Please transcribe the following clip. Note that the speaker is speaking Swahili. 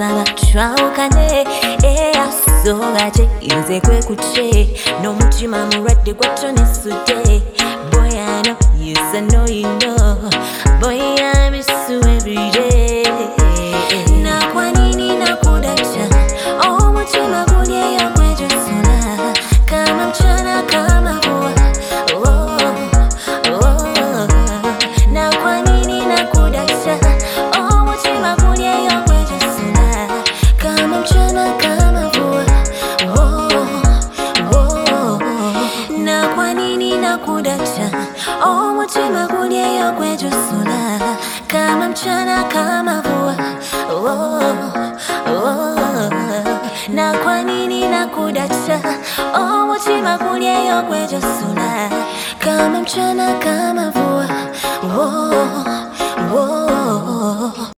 nsaba twawukane eyasogaje nze kwe kuce n'omutima mulwadde gwatonnesudde. Boy, I know, yes I know you know. Boy, I miss you every day. Na kwa nini nakudacha omutima gulyeyo gwejusula kama mchana kama mvua. Na kwa nini nakudacha omutima gulyeyo gwejusula kama mchana kama mvua. Na kwa nini nakudacha omutima gulyeyo gwejusula kama mchana kama mvua. Na kwa nini nakudacha omutima gulyeyo gwejusula kama mchana kama mvua.